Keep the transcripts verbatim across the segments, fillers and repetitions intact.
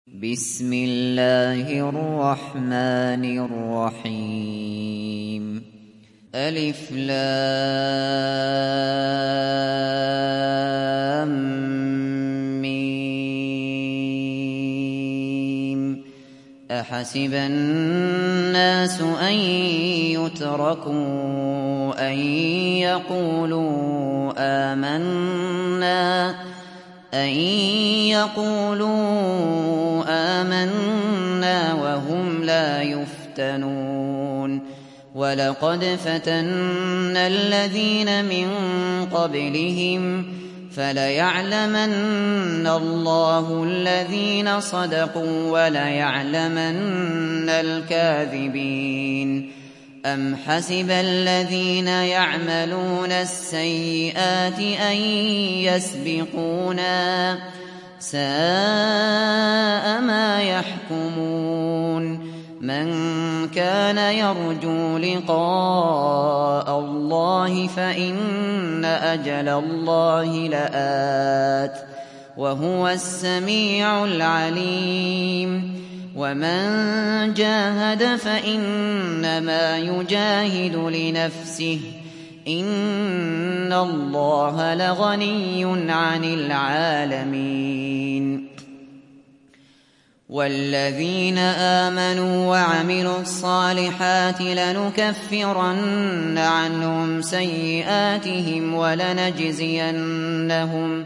بسم الله الرحمن الرحيم ألف لام ميم أحسب الناس أن يتركوا أن يقولوا آمنا أن يقولوا آمنا وهم لا يفتنون ولقد فتنا الذين من قبلهم فليعلمن الله الذين صدقوا وليعلمن الكاذبين أم حسب الذين يعملون السيئات أن يسبقونا ساء ما يحكمون من كان يرجو لقاء الله فإن أجل الله لآت وهو السميع العليم ومن جاهد فإنما يجاهد لنفسه إن الله لغني عن العالمين والذين آمنوا وعملوا الصالحات لنكفرن عنهم سيئاتهم ولنجزينهم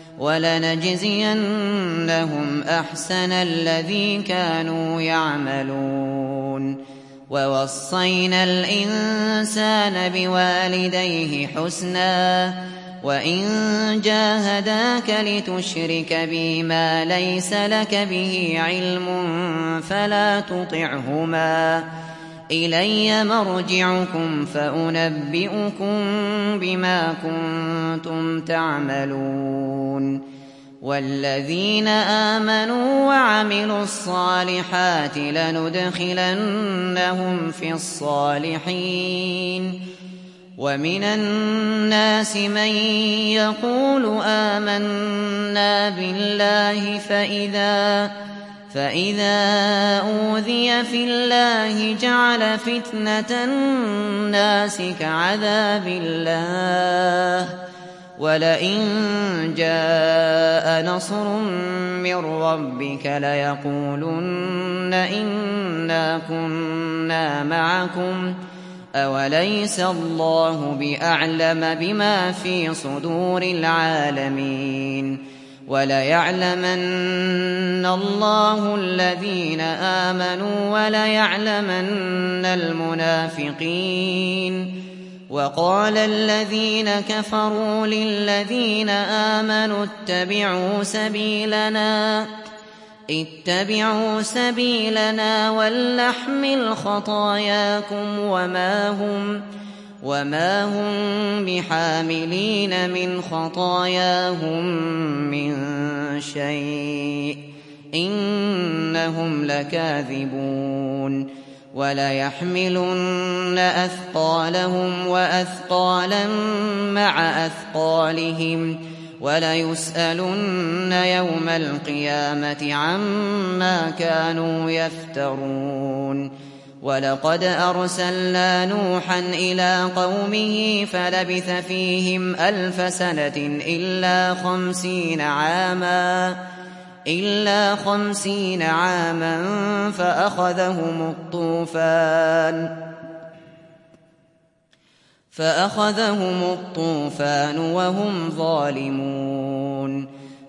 ولنجزينهم أحسن الذي كانوا يعملون ووصينا الإنسان بوالديه حسنا وإن جاهداك لتشرك بي ما ليس لك به علم فلا تطعهما إلي مرجعكم فأنبئكم بما كنتم تعملون والذين آمنوا وعملوا الصالحات لندخلنهم في الصالحين ومن الناس من يقول آمنا بالله فإذا فإذا أوذي في الله جعل فتنة الناس كعذاب الله ولئن جاء نصر من ربك ليقولن إنا كنا معكم أوليس الله بأعلم بما في صدور العالمين وليعلمن الله الذين آمنوا وليعلمن المنافقين وقال الذين كفروا للذين آمنوا اتبعوا سبيلنا اتبعوا سبيلنا ولنحمل خطاياكم وما هم وما هم بحاملين من خطاياهم من شيء إنهم لكاذبون وليحملن أثقالهم وأثقالا مع أثقالهم وليسألن يوم القيامة عما كانوا يفترون ولقد أرسلنا نوحا إلى قومه فلبث فيهم ألف سنة إلا خمسين عاما إلا خمسين عاما فأخذهم الطوفان فأخذهم الطوفان وهم ظالمون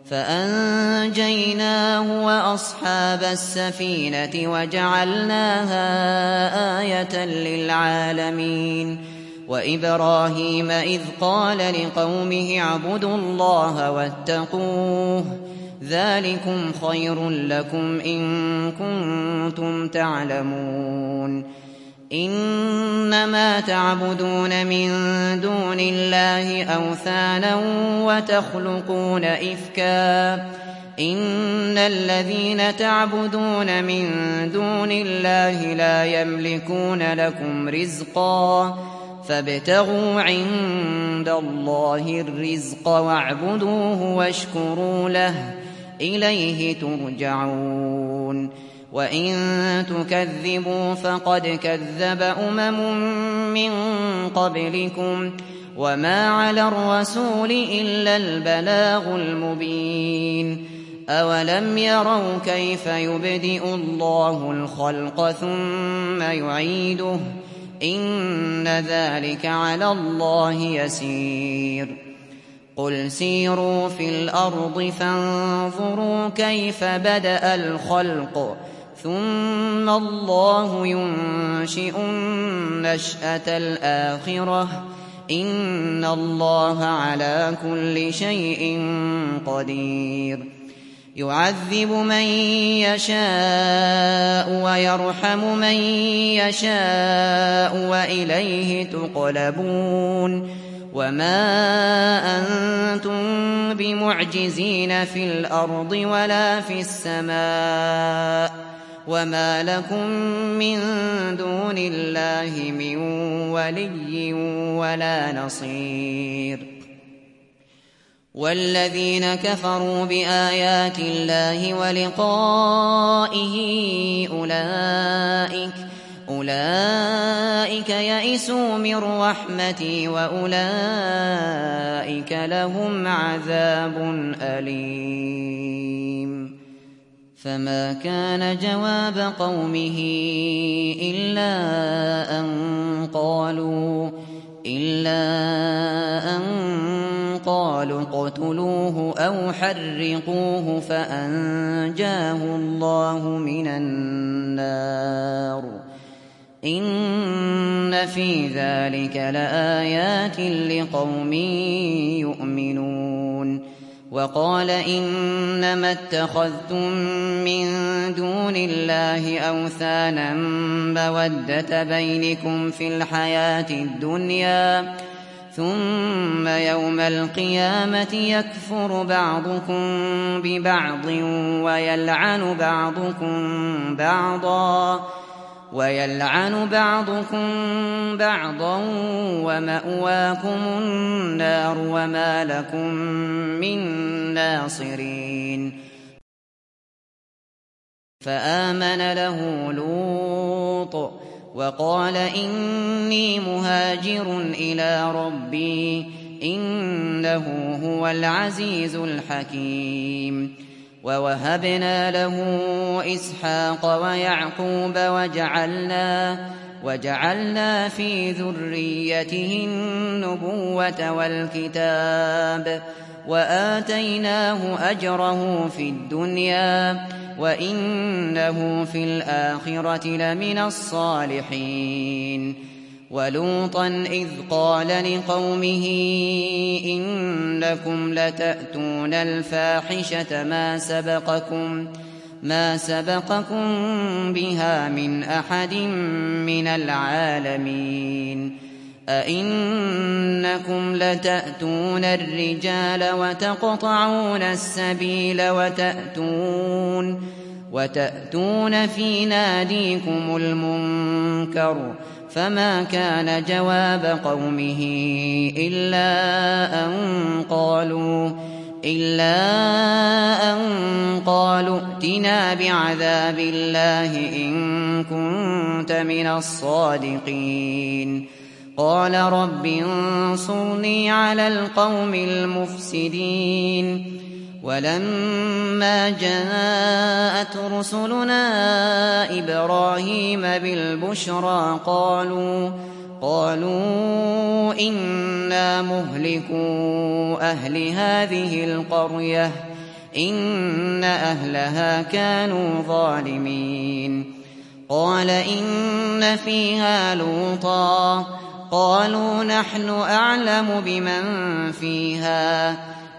فأنجيناه وأصحاب السفينة وجعلناها آية للعالمين وإبراهيم إذ قال لقومه اعبدوا الله واتقوه ذلكم خير لكم إن كنتم تعلمون إنما تعبدون من دون الله أوثانا وتخلقون إفكا إن الذين تعبدون من دون الله لا يملكون لكم رزقا فابتغوا عند الله الرزق واعبدوه واشكروا له إليه ترجعون يعلمون وإن تكذبوا فقد كذب أمم من قبلكم وما على الرسول إلا البلاغ المبين أولم يروا كيف يبدئ الله الخلق ثم يعيده إن ذلك على الله يسير قل سيروا في الأرض فانظروا كيف بدأ الخلق ثم الله ينشئ النشأة الآخرة إن الله على كل شيء قدير يعذب من يشاء ويرحم من يشاء وإليه تقلبون وما أنتم بمعجزين في الأرض ولا في السماء وما لكم من دون الله من ولي ولا نصير والذين كفروا بآيات الله ولقائه أولئك أولئك يئسوا من رحمتي وأولئك لهم عذاب أليم فما كان جواب قومه إلا أن قالوا إلا أن قالوا اقتلوه أو حرقوه فأنجاه الله من النار إن في ذلك لآيات لقوم يؤمنون وقال إنما اتخذتم من دون الله أوثانا مودة بينكم في الحياة الدنيا ثم يوم القيامة يكفر بعضكم ببعض ويلعن بعضكم بعضا ويلعن بعضكم بعضا ومأواكم النار وما لكم من ناصرين فآمن له لوط وقال إني مهاجر إلى ربي إنه هو العزيز الحكيم ووهبنا له إسحاق ويعقوب وجعلنا وجعلنا في ذريته النبوة والكتاب وآتيناه أجره في الدنيا وإنه في الآخرة لمن الصالحين ولوطا إذ قال لقومه إنكم لتأتون الفاحشة ما سبقكم ما سبقكم بها من أحد من العالمين أئنكم لتأتون الرجال وتقطعون السبيل وتأتون وتأتون في ناديكم المنكر فما كان جواب قومه إلا أن قالوا إلا أن قالوا ائتنا بعذاب الله إن كنت من الصادقين قال رب انصرني على القوم المفسدين ولما جاءت رسلنا إبراهيم بالبشرى قالوا قالوا إنا مهلكو أهل هذه القرية إن أهلها كانوا ظالمين قال إن فيها لوطا قالوا نحن أعلم بمن فيها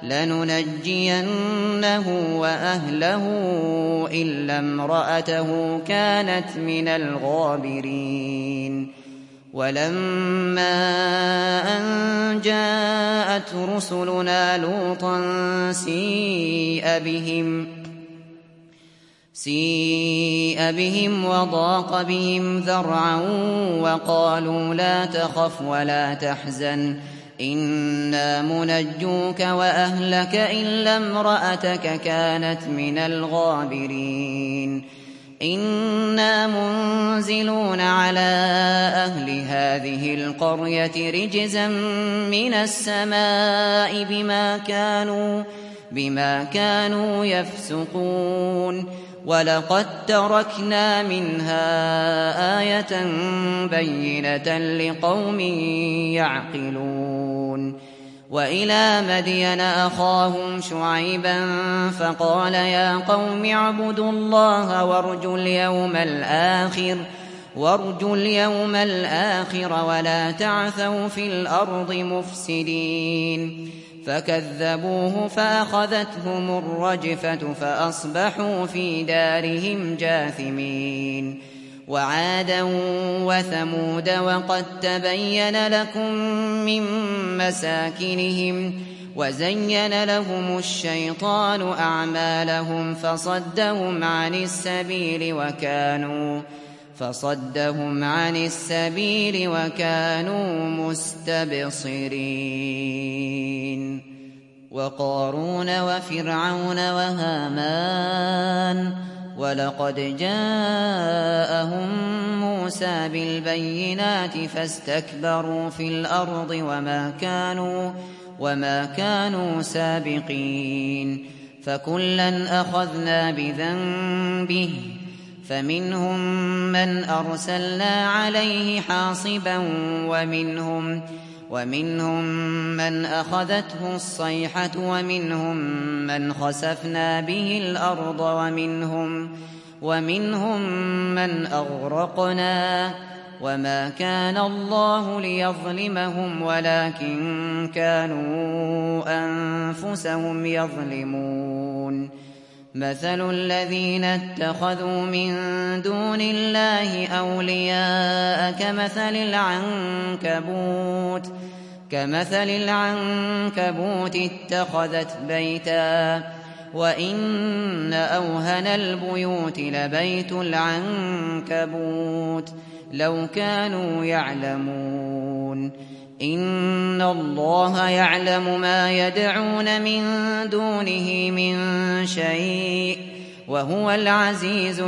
لننجينه وأهله إلا امرأته كانت من الغابرين ولما أن جاءت رسلنا لوطا سيء بهم سيء بهم وضاق بهم ذرعا وقالوا لا تخف ولا تحزن إنا منجوك وأهلك إلا امرأتك كانت من الغابرين إنا منزلون على أهل هذه القرية رجزا من السماء بما كانوا, بما كانوا يفسقون ولقد تركنا منها آية بينة لقوم يعقلون وإلى مدين أخاهم شعيبا فقال يا قوم اعبدوا الله وارجوا اليوم الآخر, وارجوا اليوم الآخر ولا تعثوا في الأرض مفسدين فكذبوه فأخذتهم الرجفة فأصبحوا في دارهم جاثمين وعادا وثمود وقد تبين لكم من مساكنهم وزين لهم الشيطان أعمالهم فصدهم عن السبيل وكانوا فصدهم عن السبيل وكانوا مستبصرين وقارون وفرعون وهامان ولقد جاءهم موسى بالبينات فاستكبروا في الأرض وما كانوا, وما كانوا سابقين فكلا أخذنا بذنبه فمنهم من أرسلنا عليه حاصبا ومنهم, ومنهم من أخذته الصيحة ومنهم من خسفنا به الأرض ومنهم, ومنهم من أغرقنا وما كان الله ليظلمهم ولكن كانوا أنفسهم يظلمون مثل الذين اتخذوا من دون الله أولياء كمثل العنكبوت كمثل العنكبوت اتخذت بيتا وإن أوهن البيوت لبيت العنكبوت لو كانوا يعلمون إن الله يعلم ما يدعون من دونه من شيء وهو العزيز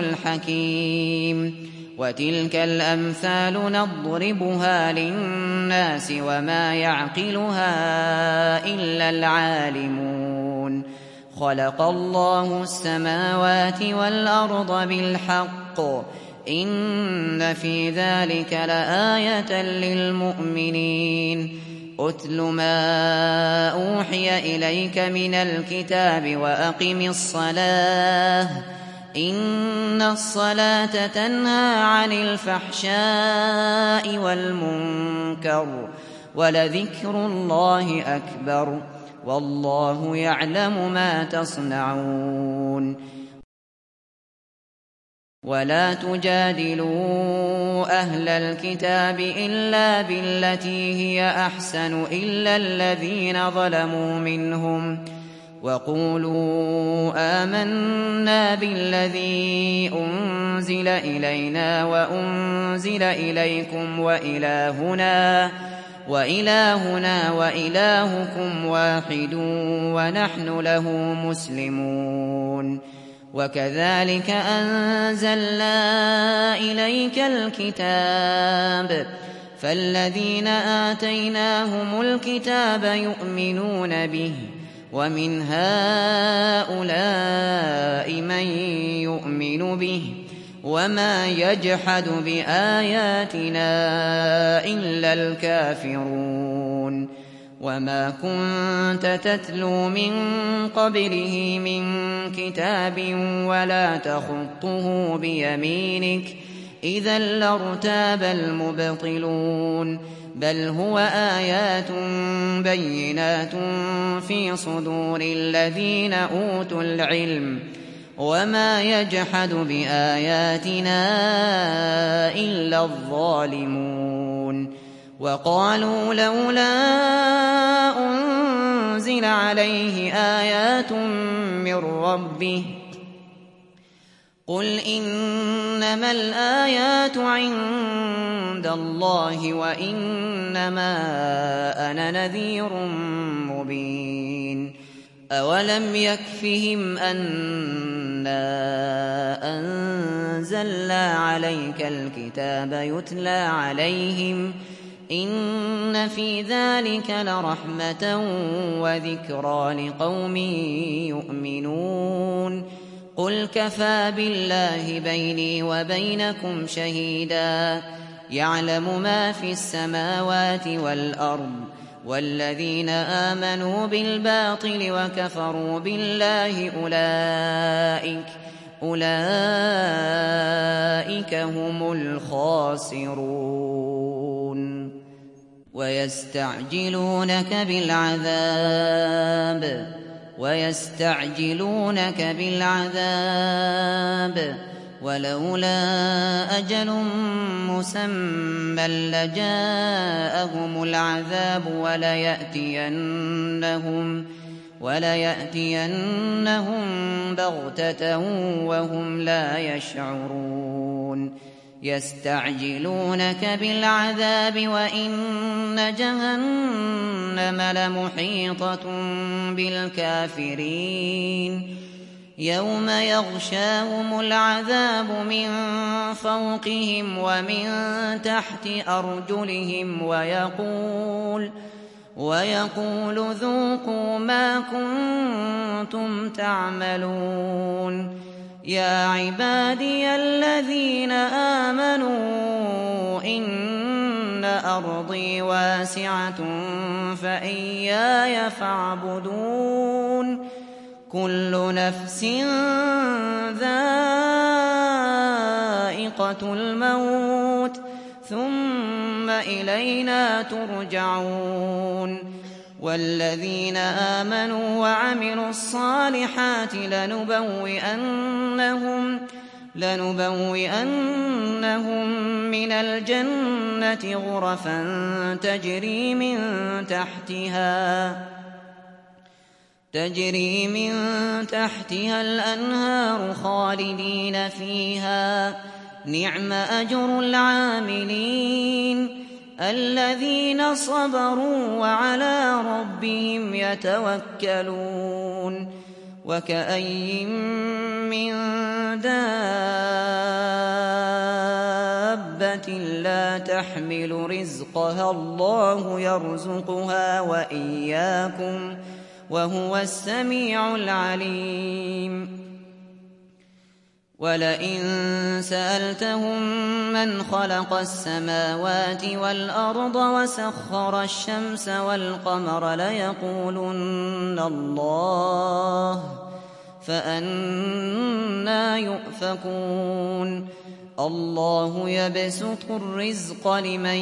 الحكيم وتلك الأمثال نضربها للناس وما يعقلها إلا العالمون خلق الله السماوات والأرض بالحق إن في ذلك لآية للمؤمنين أتل ما أوحي إليك من الكتاب وأقم الصلاة إن الصلاة تنهى عن الفحشاء والمنكر ولذكر الله أكبر والله يعلم ما تصنعون ولا تجادلوا أهل الكتاب إلا بالتي هي أحسن إلا الذين ظلموا منهم وقولوا آمنا بالذي أنزل إلينا وأنزل إليكم وإلهنا وإلهنا وإلهكم واحد ونحن له مسلمون وكذلك أنزلنا إليك الكتاب فالذين آتيناهم الكتاب يؤمنون به ومن هؤلاء من يؤمن به وما يجحد بآياتنا إلا الكافرون وما كنت تتلو من قبله من كتاب ولا تخطه بيمينك إذا لارتاب المبطلون بل هو آيات بينات في صدور الذين أوتوا العلم وما يجحد بآياتنا إلا الظالمون وقالوا لولا أنزل عليه آيات من ربه قل إنما الآيات عند الله وإنما أنا نذير مبين أولم يكفهم أنا أنزلنا أنزلنا عليك الكتاب يتلى عليهم إن في ذلك لرحمة وذكرى لقوم يؤمنون قل كفى بالله بيني وبينكم شهيدا يعلم ما في السماوات والأرض والذين آمنوا بالباطل وكفروا بالله أولئك أولئك هم الخاسرون ويستعجلونك بالعذاب ويستعجلونك بالعذاب ولولا أجل مسمى لجاءهم العذاب وليأتينهم وليأتينهم بغتة وهم لا يشعرون يستعجلونك بالعذاب وإن جهنم لمحيطة بالكافرين يوم يغشاهم العذاب من فوقهم ومن تحت أرجلهم ويقول ويقول ذوقوا ما كنتم تعملون يا عبادي الذين آمنوا إن أرضي واسعة فإياي فاعبدون كل نفس ذائقة الموت ثم إلينا ترجعون والذين آمنوا وعملوا الصالحات لنبوئنهم لنبوئنهم من الجنة غرفا تجري من تحتها تجري من تحتها الأنهار خالدين فيها نعم أجر العاملين الذين صبروا وعلى ربهم يتوكلون وكأي من دابة لا تحمل رزقها الله يرزقها وإياكم وهو السميع العليم ولئن سألتهم من خلق السماوات والأرض وسخر الشمس والقمر ليقولن الله فأنى يؤفكون الله يبسط الرزق لمن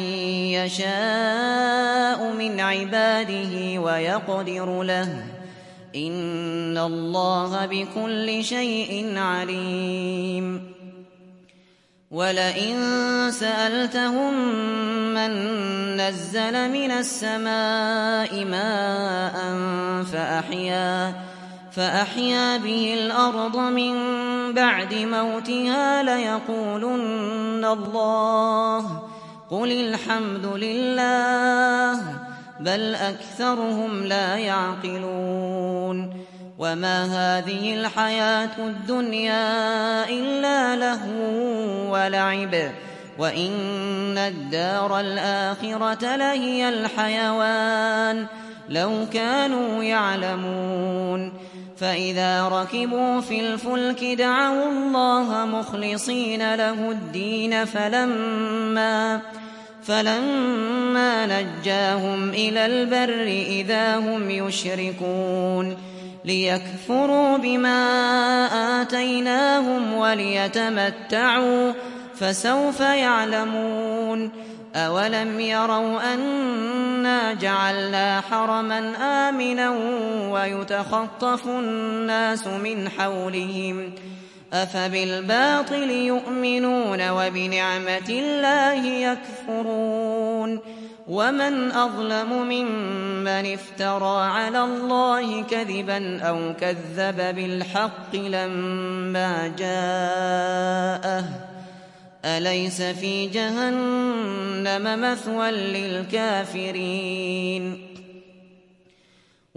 يشاء من عباده ويقدر له إن الله بكل شيء عليم ولئن سألتهم من نزل من السماء ماء فأحيا فأحيا به الأرض من بعد موتها ليقولن الله قل الحمد لله بل أكثرهم لا يعقلون وما هذه الحياة الدنيا إلا لهو ولعب وإن الدار الآخرة لهي الحيوان لو كانوا يعلمون فإذا ركبوا في الفلك دعوا الله مخلصين له الدين فلما فلما نجاهم إلى البر إذا هم يشركون ليكفروا بما آتيناهم وليتمتعوا فسوف يعلمون أولم يروا أنا جعلنا حرما آمنا ويتخطف الناس من حولهم أفبالباطل يؤمنون وبنعمة الله يكفرون ومن أظلم ممن افترى على الله كذبا أو كذب بالحق لما جاءه أليس في جهنم مثوى للكافرين